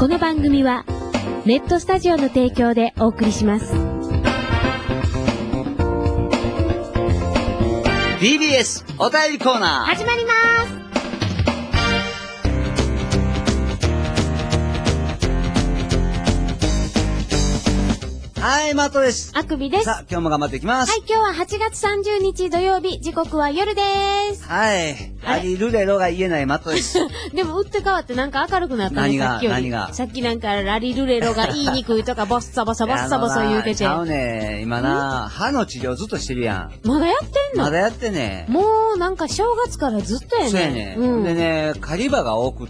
この番組はネットスタジオの提供でお送りします。 DBS お便りコーナー始まります。 はい、マットです。 あくびです。 さあ、今日も頑張っていきます。 はい、今日は8月30日土曜日、時刻は夜です。 はい。ラリルレロが言えないマットです。 でも打って変わってなんか明るくなったね、さっきより。さっきなんかラリルレロが言いにくいとか、ボッサボサボッサボサ言うてて。 ちゃうね。今な、歯の治療ずっとしてるやん。 まだやってんの？ まだやってね。 もうなんか正月からずっとやね。 そうやね。うん。でね、狩り場が多くって、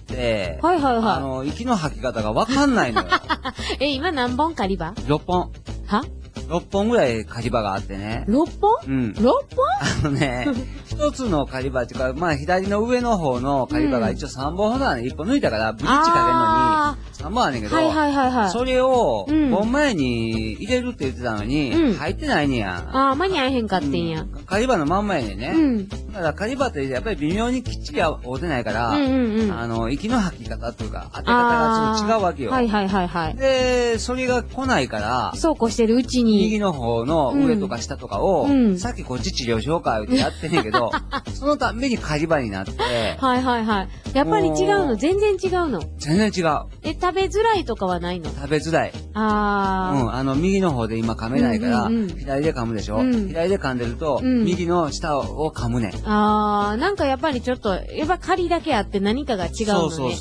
はいはいはい。 息の吐き方がわかんないのよ。 今何本狩り場 ？6本。 は 6本ぐらい狩り場があってね。 6本？うん。6本？ 一つの狩り場っていうか、まあ左の上の方の狩り場が一応3本ほどはね、1本抜いたからブリッジかけるのに3本あんねんけど、それを本前に入れるって言ってたのに、入ってないねや。 間に合えへんかってんや。 狩り場のまんまやねんね。だから狩り場ってやっぱり微妙にきっちり合うてないから、息の吐き方っていうか、当て方がちょっと違うわけよ。 はいはいはいはい。 で、それが来ないから、 そうこうしてるうちに。 右の方の上とか下とかを、さっきこっち治療しようかってやってんねんけど、そのたんびに狩り場になって。 はいはいはい。やっぱり違うの？全然違うの？ 全然違う。 食べづらいとかはないの？ 食べづらい。右の方で今噛めないから、左で噛むでしょ？左で噛んでると、右の下を噛むねん。 なんかやっぱりちょっと、やっぱ狩りだけあって何かが違うのね。 そう。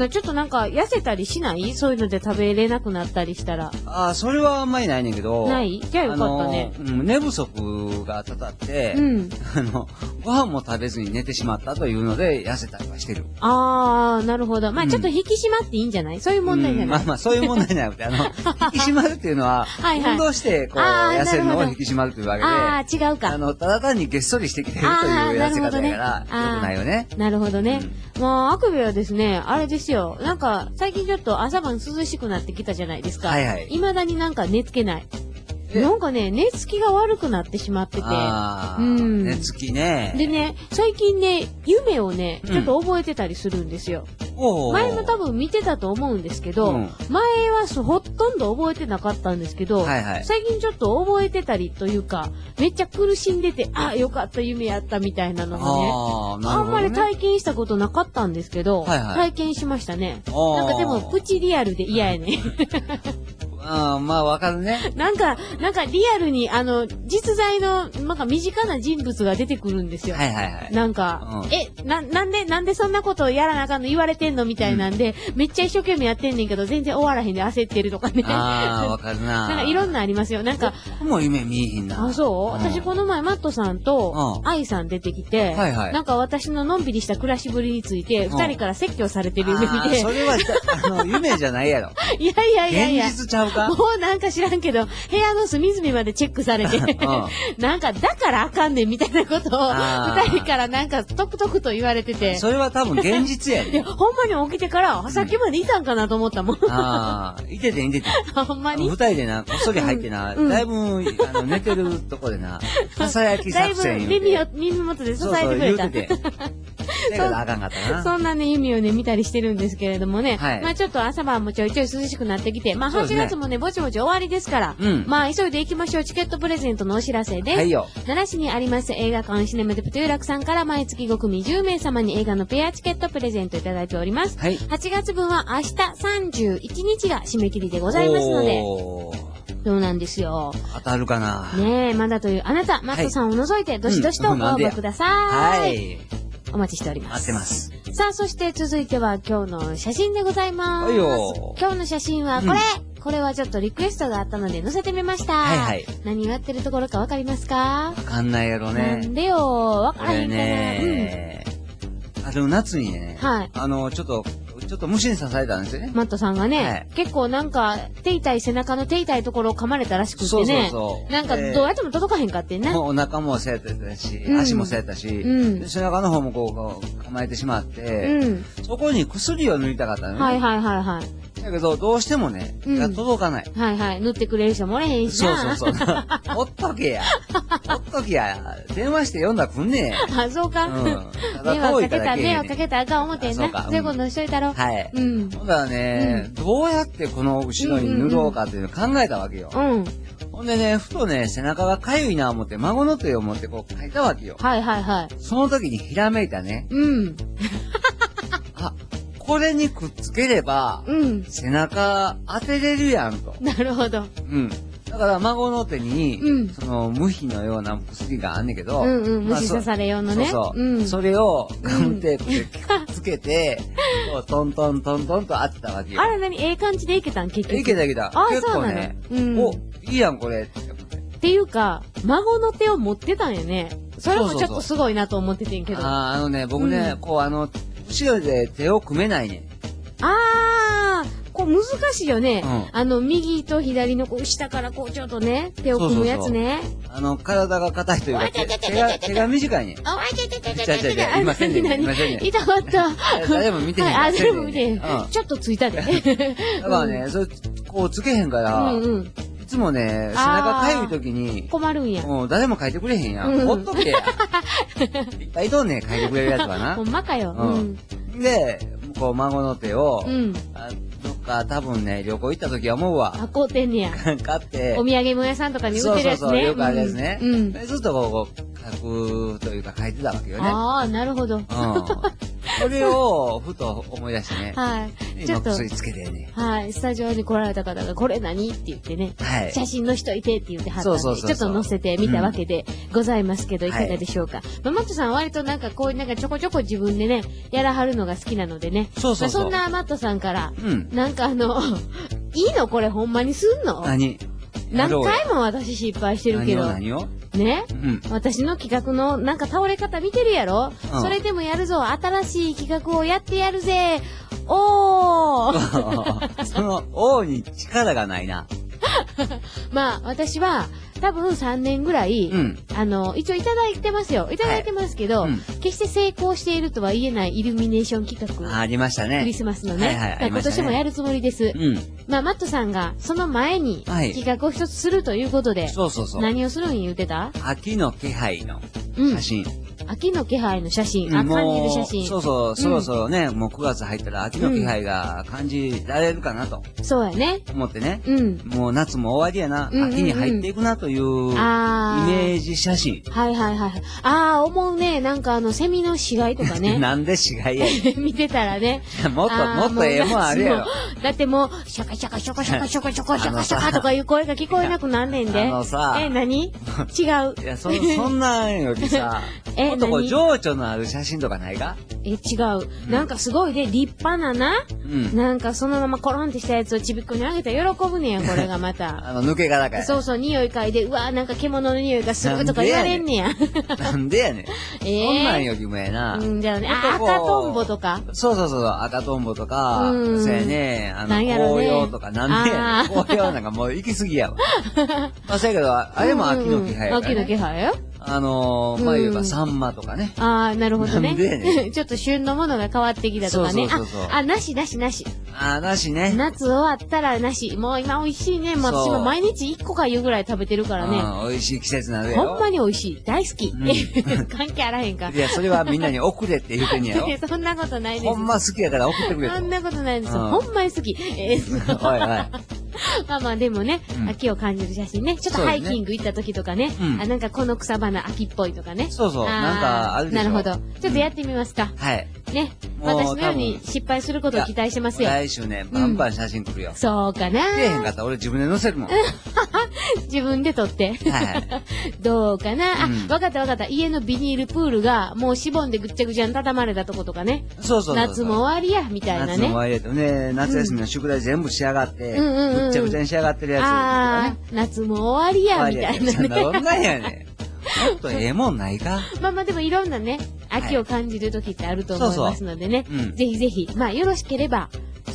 ちょっとなんか痩せたりしない？そういうので食べれなくなったりしたら。 それはあんまりないねんけど。 ない？じゃあよかったね。 寝不足がたたって、ご飯も食べずに寝てしまったというので痩せたりはしてる。 なるほど。まあちょっと引き締まっていいんじゃない？そういう問題じゃない？ まあそういう問題じゃなくて、引き締まるっていうのは、運動してこう痩せるのを引き締まるというわけで。 違うか。 ただ単にげっそりしてきてるという痩せ方だから、良くないよね。 なるほどね。もう、あくびはですね、あれですよ。なんか、最近ちょっと朝晩涼しくなってきたじゃないですか。はいはい。未だになんか寝つけない。なんかね、寝つきが悪くなってしまってて。 寝つきね。 でね、最近ね、夢をね、ちょっと覚えてたりするんですよ。前も多分見てたと思うんですけど、前はほとんど覚えてなかったんですけど、最近ちょっと覚えてたりというか、めっちゃ苦しんでて、よかった夢やったみたいなのがね、あんまり体験したことなかったんですけど、体験しましたね。なんかでもプチリアルで嫌やね。 まあわかるね。 なんかリアルに、実在の、なんか身近な人物が出てくるんですよ。なんか、なんでそんなことをやらなあかんの言われてんのみたいなんで、めっちゃ一生懸命やってんねんけど、全然終わらへんで焦ってるとかね。 わかるな。 なんかいろんなありますよ。なんか。 もう夢見えへんな。 そう？私この前マットさんと、愛さん出てきて、なんか私ののんびりした暮らしぶりについて、二人から説教されてる夢見て。 それは、夢じゃないやろ。 いや。 現実ちゃうか？ もうなんか知らんけど、部屋の隅々までチェックされて、なんかだからあかんねんみたいなことを、二人からなんかとくとくと言われてて。 それは多分現実やね。 いや、ほんまに起きてから、さっきまでいたんかなと思ったもん。 いてて。 ほんまに二人でな、こっそり入ってな、だいぶ、寝てるとこでな、囁き作戦だいぶ耳元で支えてくれた。 そう言うてて。だからあかんかったな。 そんなね、夢をね、見たりしてるんですけれどもね。まあちょっと朝晩もちょいちょい涼しくなってきて、まあ8月もね、ぼちぼち終わりですから、まあ急いで行きましょう。チケットプレゼントのお知らせです。はいよ。奈良市にあります映画館シネマデプト有楽さんから毎月5組10名様に映画のペアチケットプレゼントいただいております。はい。8月分は明日31日が締め切りでございますので。そうなんですよ。 当たるかな？ ねえ、まだというあなた、マットさんを除いて、どしどしとご応募ください。はい。お待ちしております。 待ってます。 さあ、そして続いては今日の写真でございます。はいよ。今日の写真はこれ、これはちょっとリクエストがあったので載せてみました。何をやってるところかわかりますか？ わかんないやろね。 なんでよ、わからへんかな。でも夏にね、ちょっと虫に刺されたんですよね。 マットさんがね、結構なんか、背中の手痛いところを噛まれたらしくてね。なんか、どうやっても届かへんかってね。 お腹もそうやったし、足もそうやったし、背中の方もこう、噛まれてしまって、そこに薬を塗りたかったのね。 はい。 だけど、どうしてもね、が届かない。 はいはい。塗ってくれる人もおれへんしな。 そう。ほっとけや。ほっとけや。電話して読んだら来んねん。あ、そうか。迷惑かけたらあかん思ってんな。そういうことしといたろ。 はい。ほんだらね、どうやってこの後ろに塗ろうかっていうのを考えたわけよ。ほんでね、ふとね、背中がかゆいな思って、孫の手を持ってこう書いたわけよ。 はいはいはい。 その時にひらめいたね。あ、これにくっつければ、背中当てれるやんと。 なるほど。 だから孫の手に、その無比のような薬があんねんけど、 虫刺され用のね。 それをガムテープでつけて、トントントントンと当てたわけよ。 あれ何ええ感じでいけたん結局。 いけた。結構ね、お、いいやんこれ。 っていうか、孫の手を持ってたんやね。それもちょっとすごいなと思っててんけど。 僕ね、こう後ろで手を組めないね。 こう難しいよね。右と左のこう下からこうちょっとね、手を組むやつね。 体が硬いというか、手が短いね。今せんねん。 痛かった。 誰も見てへん。 誰も見てへん。ちょっとついたで。 だからね、それ、こうつけへんから、いつもね、背中かゆい時に。 困るんや。 誰も書いてくれへんやん。ほっとけや。いっぱいいとんねん、書いてくれるやつはな。 ほんまかよ。 で、こう孫の手を、どっか多分ね、旅行行った時は思うわ。 買うてんねや。 買って。 お土産物屋さんとかに売ってるやつね。 よくあるやつね。ずっとこう、書くというか書いてたわけよね。 なるほど。 それを、ふと思い出してね。 はい。ちょっと。 薬つけてね。 はい。スタジオに来られた方が、これ何って言ってね。はい。写真の人いてって言ってはったんで、ちょっと載せてみたわけでございますけど、いかがでしょうか。マットさん割となんかこういうなんかちょこちょこ自分でね、やらはるのが好きなのでね。そんなマットさんから、なんかいいのこれほんまにすんの？何回も私失敗してるけど。 何をね、私の企画のなんか倒れ方見てるやろ、それでもやるぞ、新しい企画をやってやるぜ、おーその、おーに力がないな。 まあ、私は、多分3年ぐらい、一応いただいてますよ。いただいてますけど、決して成功しているとは言えないイルミネーション企画。 ありましたね。 クリスマスのね。今年もやるつもりです。まあ、マットさんが、その前に、企画を一つするということで、何をするん言うてた？ 秋の気配の写真。 秋の気配の写真、感じる写真。 そろそろね、もう9月入ったら秋の気配が感じられるかなと。 そうやね。 思ってね。もう夏も終わりやな、秋に入っていくなという、イメージ写真。 はい。思うね。なんかセミの死骸とかね。 なんで死骸や見てたらね。 もっとええもんあるやろ。 だってもう、シャカシャカシャカシャカシャカシャカシャカシャカとかいう声が聞こえなくなんねんで。何？違う。 いや、そんなんよりさ、もっとこう情緒のある写真とかないか？ 違う。なんかすごいで、立派なな。なんかそのままコロンってしたやつをちびっこにあげたら喜ぶねや、これがまた。 抜け殻かや。 そう、匂い嗅いで、うわなんか獣の匂いがするとか言われんねや。 なんでやねん。そんなんよりもやな。 じゃあね、赤トンボとか。 そう、赤トンボとか、そうやね、紅葉とか、なんでやねん。紅葉なんかもう行き過ぎやわ。まあ、そうやけど、あれも秋の気配やからね。 秋の気配よ。 まあ言えばサンマとかね。 なるほどね。ちょっと旬のものが変わってきたとかね。なし。なしね。夏終わったらなし。もう今美味しいね。もう私も毎日1個かいうぐらい食べてるからね。 美味しい季節なのよ。 ほんまに美味しい。大好き。関係あらへんか。 いや、それはみんなに送れって言うてんやろ。 そんなことないです。 ほんま好きやから送ってくれと。 そんなことないです。ほんまに好き。まあでもね、秋を感じる写真ね。ちょっとハイキング行った時とかね。なんかこの草花秋っぽいとかね。 なんかあるでしょ。 なるほど。ちょっとやってみますか。 はい。 ね。私のように失敗することを期待してますよ。 来週ね、バンバン写真来るよ。 そうかな。 出えへんかったら俺自分で載せるもん。 自分で撮って。どうかな。わかった。家のビニールプールがもうしぼんでぐっちゃぐちゃに畳まれたとことかね。夏も終わりや、みたいなね。 夏も終わりやとね、夏休みの宿題全部仕上がって、ぐっちゃぐちゃに仕上がってるやつとかね。 夏も終わりや、みたいなね。 そんなんやねん。もっとええもんないか？ まあでもいろんなね、秋を感じる時ってあると思いますのでね。ぜひぜひ、よろしければ、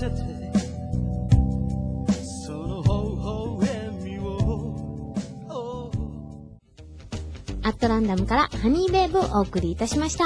せてその微笑みをアットランダムからハニーベイブお送りいたしました。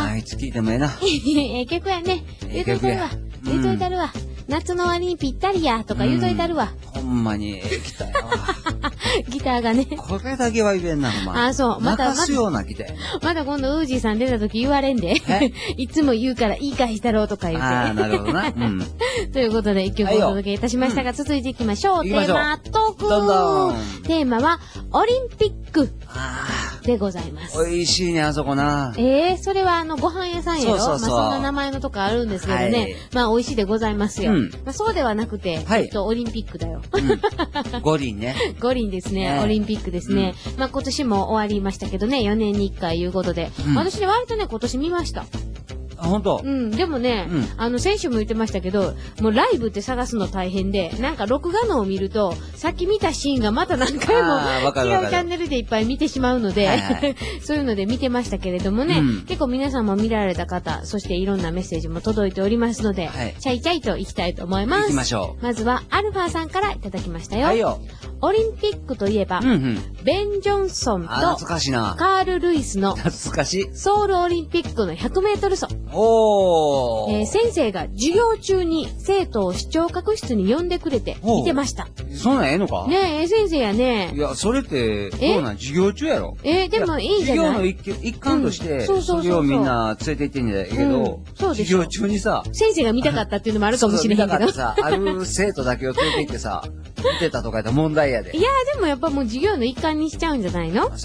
いつ聞いてもええな。 ええ曲やね。言うといたるわ。言うといたるわ。夏の終わりにぴったりやとか言うといたるわ。 ほんまにギターやわ。 ギターがね。 これだけは言えんな、ほんま。 あ、そう。また、 任すようなギターやな。 まだ今度ウージーさん出た時言われんで。いつも言うからいい返したろうとか言って。 ああ、なるほどな。 ということで一曲お届けいたしましたが、続いていきましょう。テーマトーク。 どんどん。 テーマは、オリンピック。でございます。 美味しいね、あそこな。 それはご飯屋さんやろ？そんな名前のとこあるんですけどね。まあ美味しいでございますよ。まあそうではなくて、オリンピックだよ。 五輪ね。 五輪ですね。オリンピックですね。まあ今年も終わりましたけどね、4年に1回いうことで。私ね、割とね、今年見ました。 あ、本当。 でもね、先週も言ってましたけど、もうライブって探すの大変で、なんか録画のを見ると、さっき見たシーンがまた何回も違うチャンネルでいっぱい見てしまうので、そういうので見てましたけれどもね、結構皆さんも見られた方、そしていろんなメッセージも届いておりますので、チャイチャイと行きたいと思います。 行きましょう。 まずは、アルファさんからいただきましたよ。 はいよ。 オリンピックといえば、ベン・ジョンソンと、カール・ルイスの、ソウルオリンピックの100メートル走。先生が授業中に生徒を視聴覚室に呼んでくれて見てました。 そんなんええのか？ ねえ、先生やね。 いや、それって、どうなん授業中やろ？ でもいいじゃない？ 授業の一環として、それをみんな連れて行ってんじゃないけど、授業中にさ、 先生が見たかったっていうのもあるかもしれへんけど。 見たかったさ、ある生徒だけを連れて行ってさ、見てたとかやったら問題やで。 いや、でもやっぱもう授業の一環にしちゃうんじゃないの？だって、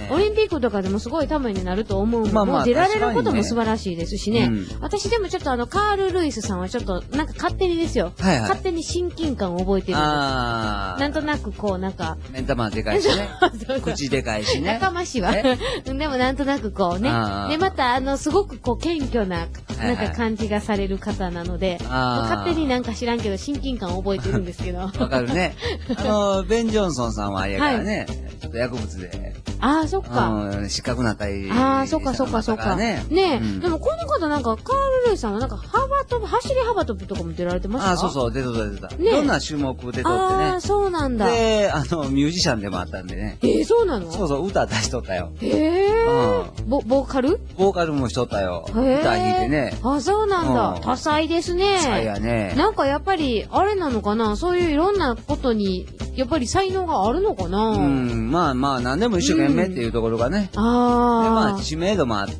オリンピックとかでもすごいためになると思うもん。もう出られることも素晴らしいですしね。私でもちょっとカール・ルイスさんはちょっと、なんか勝手にですよ。勝手に親近感を覚えてるんです。なんとなくこう、なんか。 目ん玉でかいしね。口でかいしね。 やかましいわ。でもなんとなくこうね。で、またすごくこう、謙虚な、なんか感じがされる方なので、勝手になんか知らんけど親近感を覚えてるんですけど。 わかるね。ベン・ジョンソンさんはあれやからね、ちょっと薬物で。 ああ、そっか。 失格なったり。 ああ、そっかそっかそっか。ねえ。でもこの方なんか、カール・ルイさんはなんか、走り幅跳びとかも出られてましたか？ あ、そうそう、出た。いろんな種目出とってね。 ああ、そうなんだ。 で、ミュージシャンでもあったんでね。 そうなの？ そうそう、歌出しとったよ。 ボーカル？ ボーカルもしとったよ。歌弾いてね。 あ、そうなんだ。多彩ですね。 多彩やね。 なんかやっぱり、あれなのかな？そういういろんなことに、やっぱり才能があるのかな？ まあ、何でも一生懸命っていうところがね。で、まあ、知名度もあって、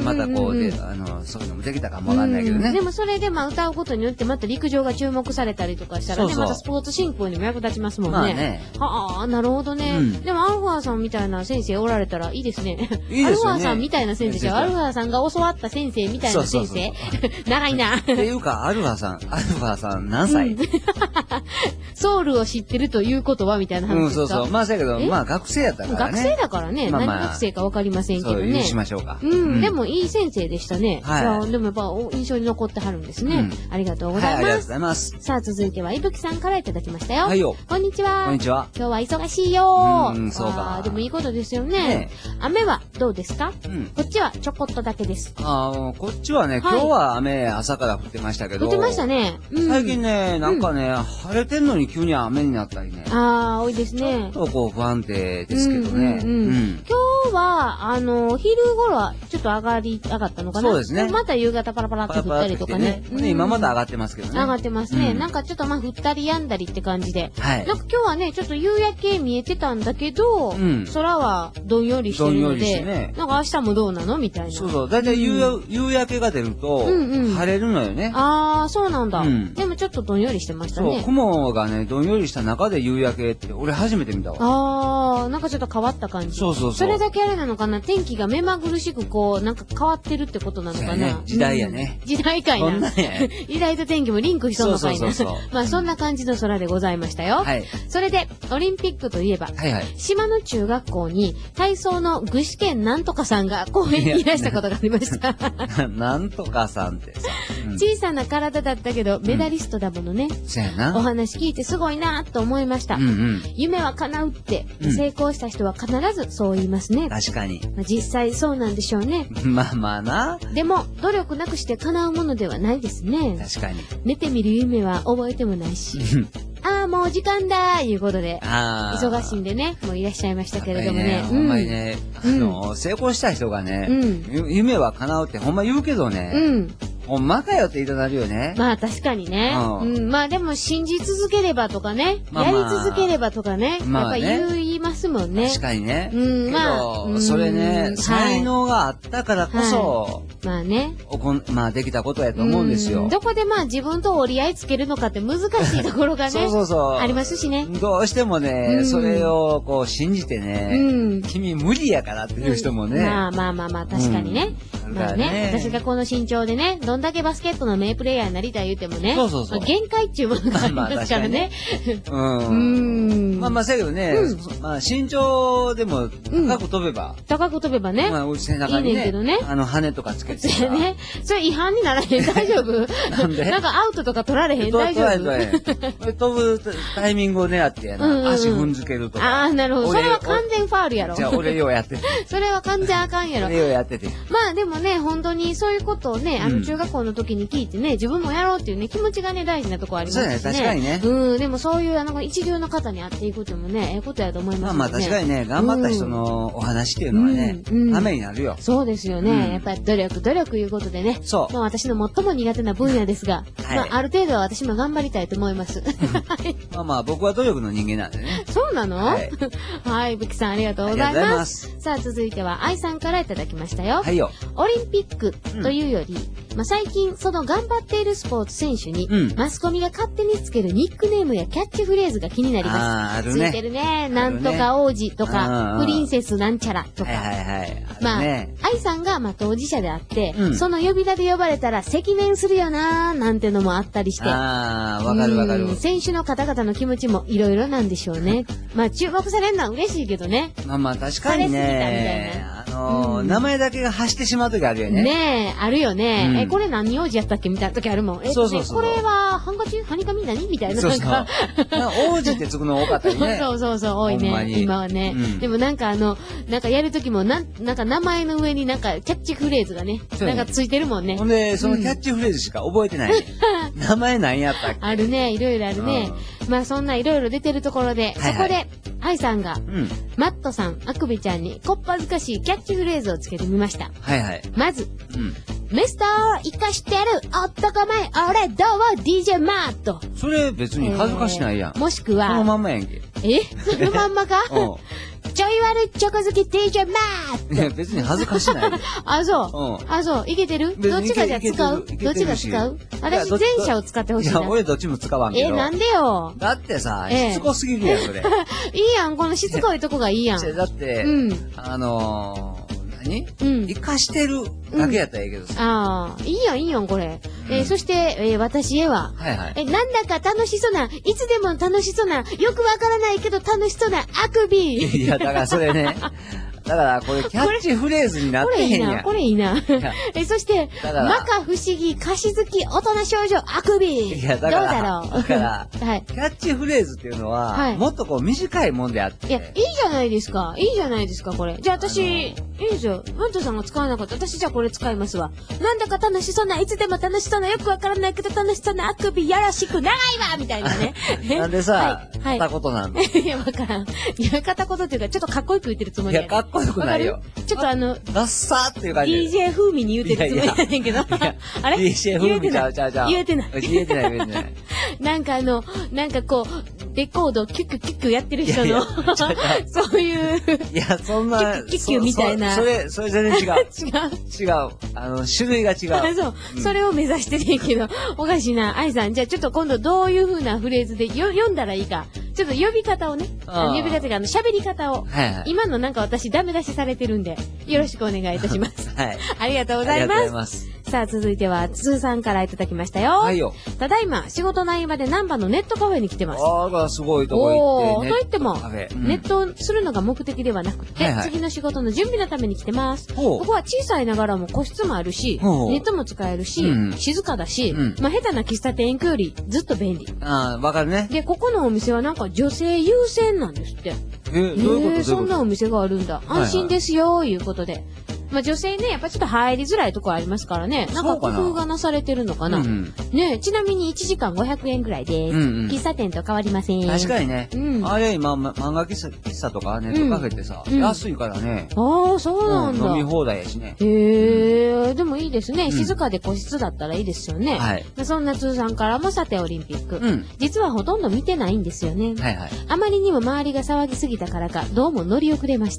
またこうで、そういうのもできたかもわかんないけどね。 でもそれでまあ歌うことによってまた陸上が注目されたりとかしたらね、またスポーツ振興にも役立ちますもんね。まあね。はあ、なるほどね。でもアルファーさんみたいな先生おられたらいいですね。 いいですよね。 アルファーさんみたいな先生じゃ、アルファーさんが教わった先生みたいな先生。長いな。 っていうか、アルファーさん何歳？ ソウルを知ってるということはみたいな話ですか？ そう。まあ、だけど、まあ、学生やったからね。 学生だからね。何学生かわかりませんけどね。 そうしましょうか。 でもいい先生でしたね。でもやっぱ印象に残ってはるんですね。ありがとうございます。 ありがとうございます。 さあ、続いては、いぶきさんからいただきましたよ。 はいよ。 こんにちは。 こんにちは。 今日は忙しいよ。 そうか。 でもいいことですよね。雨はどうですか？こっちはちょこっとだけです。 こっちはね、今日は雨朝から降ってましたけど。 降ってましたね。 最近ね、なんかね、晴れてんのに急に雨になったりね。 多いですね。 ちょっとこう不安定ですけどね。 今日は、昼頃はちょっと上がったのかな？ そうですね。 また夕方パラパラって降ったりとかね。 今また上がってますけどね。 上がってますね。なんかちょっとまあ降ったりやんだりって感じで。なんか今日はね、ちょっと夕焼け見えてたんだけど、空はどんよりしてるので、なんか明日もどうなのみたいな。 そう。だいたい夕焼けが出ると、晴れるのよね。 ああ、そうなんだ。でもちょっとどんよりしてましたね。 そう、雲がね、どんよりした中で夕焼けって、俺初めて見たわ。なんかちょっと変わった感じ。 そう。 それだけあれなのかな？天気が目まぐるしくこう、なんか変わってるってことなのかな？ 時代やね。 時代かいな。時代と天気もリンクしそうのかいな。まあそんな感じの空でございましたよ。それで、オリンピックといえば、島の中学校に体操の具志堅なんとかさんが講演にいらしたことがありました。 なんとかさんってさ。 小さな体だったけど、メダリストだものね。 そうやな。 お話聞いてすごいなと思いました。夢は叶うって、成功した人は必ずそう言いますね。 確かに。 実際そうなんでしょうね。 まあまあな。 でも、努力なくして叶うものではないですね。 確かに。 寝てみる夢は覚えてもないし。ああ、もう時間だーいうことで、忙しいんでね、もういらっしゃいましたけれどもね。 ほんまにね、成功した人がね、夢は叶うってほんま言うけどね、ほんまかよって言いたなるよね。 まあ確かにね。まあでも信じ続ければとかね、やり続ければとかね、やっぱ言いますもんね。 確かにね。まあ、それね、才能があったからこそ、 まあね。 まあできたことやと思うんですよ。 どこでまあ自分と折り合いつけるのかって難しいところがね。ありますしね。 どうしてもね、それをこう信じてね、君無理やからっていう人もね。 まあ、確かにね。まあね、私がこの身長でね、どんだけバスケットの名プレイヤーになりたい言うてもね、限界っていうものがありますからね。 まあ、せやけどね、まあ身長でも高く飛べば。 高く飛べばね。 まあ、背中にね、羽とかつけて。 ね。それ違反にならへん、大丈夫？なんで？なんかアウトとか取られへん、大丈夫？ 飛ぶタイミングを狙ってやな、足踏んづけるとか。 ああ、なるほど。それは完全ファールやろ。 じゃあ俺ようやってて。 それは完全あかんやろ。 俺ようやってて。 まあでもね、本当にそういうことをね、中学校の時に聞いてね、自分もやろうっていうね、気持ちがね、大事なとこありますね。 そうね、確かにね。 でもそういう一流の方に会っていくっていうのもね、ええことやと思いますね。 まあ確かにね、頑張った人のお話っていうのはね、ためになるよ。 そうですよね。やっぱり努力いうことでね。 そう。 まあ私の最も苦手な分野ですが、まあある程度は私も頑張りたいと思います。 まあ僕は努力の人間なんでね。 そうなの？はい、ぶきさんありがとうございます。さあ続いては愛さんからいただきましたよ。 はいよ。 オリンピックというより、まあ最近その頑張っているスポーツ選手に、マスコミが勝手につけるニックネームやキャッチフレーズが気になります。ついてるね。なんとか王子とか、プリンセスなんちゃらとか。まあ、愛さんが当事者であって、その呼び名で呼ばれたら赤面するよなーなんてのもあったりして。 わかるわかる。 選手の方々の気持ちもいろいろなんでしょうね。まあ注目されるのは嬉しいけどね。 まあ確かにね。名前だけが発してしまう時あるよね。 ねえ、あるよね。これ何王子やったっけみたいな時あるもん。これはハンカチハニカミ何みたいな。 そうそう。王子ってつくの多かったよね。 そう、多いね。今はね。でもなんかやる時もなんか名前の上になんかキャッチフレーズがね、なんかついてるもんね。 ほんで、そのキャッチフレーズしか覚えてない。名前何やったっけ？ あるね、いろいろあるね。まあそんないろいろ出てるところで、そこで、愛さんが、マットさん、あくびちゃんにこっぱずかしいキャッチフレーズをつけてみました。まず、ミスター生かしてる男前俺どう DJ マット。 それ別に恥ずかしないやん。 もしくは、 そのまんまやんけ。 そのまんまか？ちょい悪チョコ好き DJ マット。 いや別に恥ずかしない。 あ、そう。いけてる？どっちがじゃ使う？どっちが使う？私前者を使ってほしいな。 いや、俺どっちも使わんけど。 なんでよ。 だってさ、しつこすぎるやん、それ。 いいやん、このしつこいとこがいいやん。 だって、何？生かしてるだけやったらええけどさ。いいやん、これ。そして、私へは、なんだか楽しそうな、いつでも楽しそうな、よくわからないけど楽しそうなあくび。 いや、だからそれね。だから、これキャッチフレーズになってへんやん。 これいいな。そして、摩訶不思議、歌詞好き、大人少女、あくび。 いや、だから、だから、キャッチフレーズっていうのは、もっとこう短いもんであって。 いや、いいじゃないですか。これ。じゃあ私、いいですよ。マントさんが使わなかった。私じゃあこれ使いますわ。なんだか楽しそうな、いつでも楽しそうな、よくわからないけど楽しそうなあくび、やらしく長いわみたいなね。 なんでさ、片言なんだ。 いや、わからん。いや、片言っていうか、ちょっとかっこよく言ってるつもりや。 いや、かっこよくないよ。 ちょっとダッサーっていう感じ。 DJ 風味に言うてるつもりやねんけど。あれ ?DJ 風味ちゃう。 言えてない。なんかなんかこう、レコードキュッキュキュッキュやってる人の、そういう。 いや、そんな。 キュッキュキュッキュみたいな。 それ全然違う。違う。種類が違う。 そう。それを目指してるけど、おかしいな。愛さん、じゃあちょっと今度どういう風なフレーズで読んだらいいか。ちょっと呼び方をね。呼び方が喋り方を。今のなんか私ダメ出しされてるんで、よろしくお願いいたします。ありがとうございます。 さあ、続いては、つーさんからいただきましたよ。 はいよ。 ただいま、仕事の合間でナンバのネットカフェに来てます。 ああ、すごいとこ行って。 と言っても、ネットするのが目的ではなくて、次の仕事の準備のために来てます。ここは小さいながらも個室もあるし、ネットも使えるし、静かだし、まあ、下手な喫茶店行くよりずっと便利。 ああ、わかるね。 で、ここのお店はなんか女性優先なんですって。 どういうことそんなお店があるんだ。安心ですよ、いうことで。まあ女性ね、やっぱちょっと入りづらいとこありますからね。なんか工夫がなされてるのかな。ね、ちなみに1時間500円くらいです。喫茶店と変わりません。 確かにね。あれ今、漫画喫茶とかネットカフェってさ、安いからね。 ああ、そうなんだ。 飲み放題やしね。 へえ、でもいいですね。静かで個室だったらいいですよね。はい。そんな通さんからもさてオリンピック。実はほとんど見てないんですよね。はいはい。あまりにも周りが騒ぎすぎたからか、どうも乗り遅れました。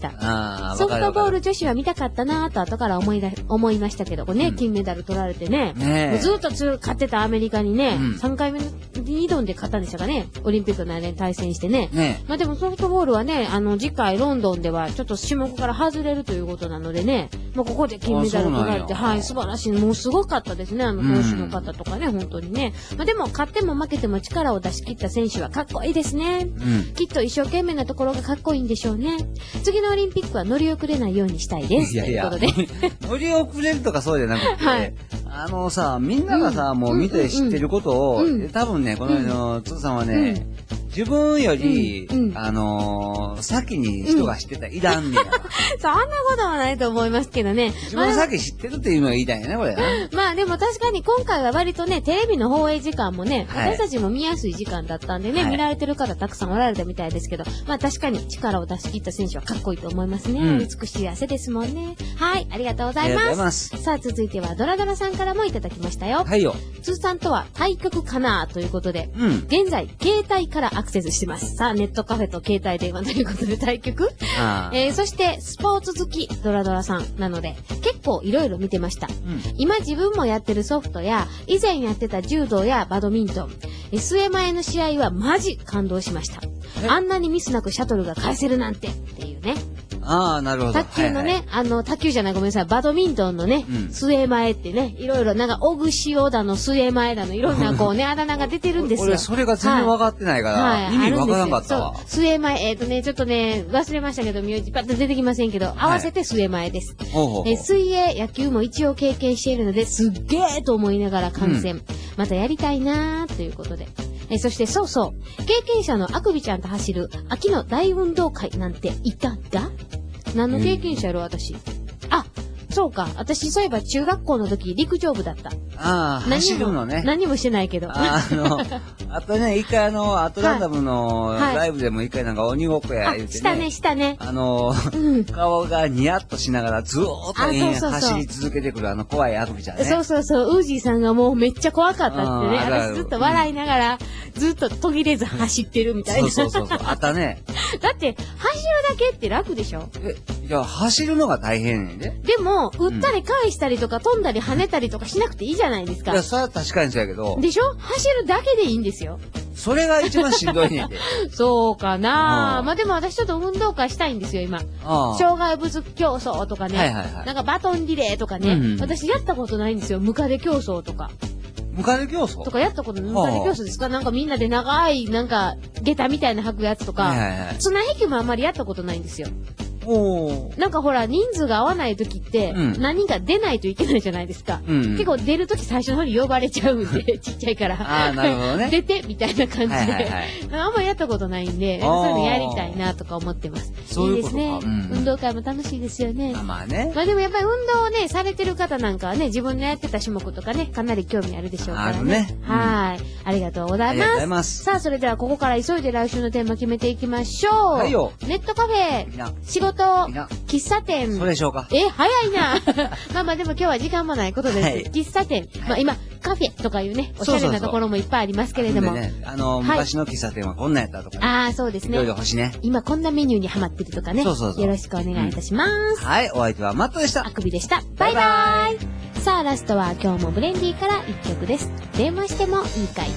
ソフトボール女子は見たかったなぁと後から思いましたけど、ね、金メダル取られてね。ずっと勝ってたアメリカにね、3回目に挑んで勝ったんでしたかね。オリンピックの間に対戦してね。まあでもソフトボールはね、次回ロンドンではちょっと種目から外れるということなのでね、もうここで金メダル取られて、はい、素晴らしい。もうすごかったですね、投手の方とかね、本当にね。まあでも勝っても負けても力を出し切った選手はかっこいいですね。きっと一生懸命なところがかっこいいんでしょうね。次のオリンピックは乗り遅れないようにしたいです。ということで。 乗り遅れるとかそうじゃなくて、みんながさ、もう見て知ってることを、多分ね、このつーさんはね、自分より、先に人が知ってたらいらんねや。 そんなことはないと思いますけどね。 自分先知ってるっていうのが言いたいよね、これ。 まあでも確かに今回は割とね、テレビの放映時間もね、私たちも見やすい時間だったんでね、見られてる方たくさんおられたみたいですけど、まあ確かに力を出し切った選手はかっこいいと思いますね。美しい汗ですもんね。はい、ありがとうございます。さあ続いてはドラドラさんからもいただきましたよ。はいよ。つーさんとは対局かなということで、現在、携帯からアクセスしてます。さあ、ネットカフェと携帯電話ということで対局そして、スポーツ好き、ドラドラさんなので、結構いろいろ見てました。今自分もやってるソフトや、以前やってた柔道やバドミントン、末前の試合はマジ感動しました。あんなにミスなくシャトルが返せるなんて、っていうね。 ああ、なるほど。 卓球のね、卓球じゃないごめんなさい、バドミントンのね、末前ってね、いろいろなんか、小串尾だの、末前だの、いろんなこうね、あだ名が出てるんですよ。 俺、それが全然分かってないから、意味分からなかったわ。 末前、ちょっとね、忘れましたけど、名字パッと出てきませんけど、合わせて末前です。水泳、野球も一応経験しているので、すっげーと思いながら観戦。またやりたいなー、ということで。そしてそうそう、経験者のあくびちゃんと走る秋の大運動会なんていたんだ？何の経験者やろ、私。あ、そうか。私、そういえば中学校の時、陸上部だった。 ああ、走るのね。 何もしてないけど。 あとね、一回アトランダムのライブでも一回なんか鬼ごっこや言ってね。 したね。 顔がニヤッとしながらずーっと走り続けてくる怖いアクビちゃんね。 そう、ウージーさんがもうめっちゃ怖かったってね。私ずっと笑いながら、ずっと途切れず走ってるみたいな。 そう。あったね。 だって、走るだけって楽でしょ？ いや、走るのが大変ねんで。 でも、打ったり返したりとか飛んだり跳ねたりとかしなくていいじゃないですか。 いや、それは確かにそうやけど。 でしょ？走るだけでいいんですよ。 それが一番しんどいねんで。 そうかな。まあでも私ちょっと運動会したいんですよ、今。障害物競争とかね。なんかバトンリレーとかね。私やったことないんですよ、ムカデ競争とか。 ムカデ競争とかやったことない。ムカデ競争ですか？なんかみんなで長い、なんか、下駄みたいな履くやつとか。綱引きもあんまりやったことないんですよ。なんかほら、人数が合わない時って、何が出ないといけないじゃないですか。結構出る時最初の方に呼ばれちゃうんで、ちっちゃいから。 なるほどね。 出てみたいな感じで。あんまりやったことないんで、そういうのやりたいなとか思ってます。いいですね。運動会も楽しいですよね。 まあね。 まあでもやっぱり運動をね、されてる方なんかはね、自分のやってた種目とかね、かなり興味あるでしょうからね。はい。ありがとうございます。ありがとうございます。さあ、それではここから急いで来週のテーマ決めていきましょう。はいよ。ネットカフェ、仕事、喫茶店。 そうでしょうか。 早いな。まあでも今日は時間もないことです。喫茶店。まあ今、カフェとかいうね、おしゃれなところもいっぱいありますけれども。 昔の喫茶店はこんなんやったとか。 そうですね。 いろいろ欲しいね。 今こんなメニューにハマってるとかね。よろしくお願いいたします。 はい、お相手はマットでした。 あくびでした。バイバイ。さあ、ラストは今日もブレンディから一曲です。電話してもいいかい。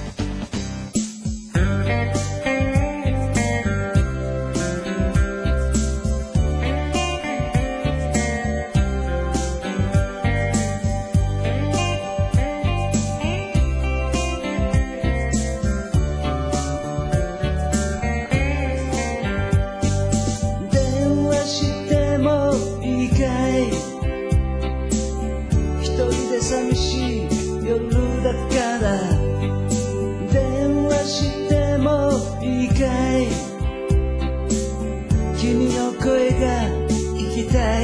たい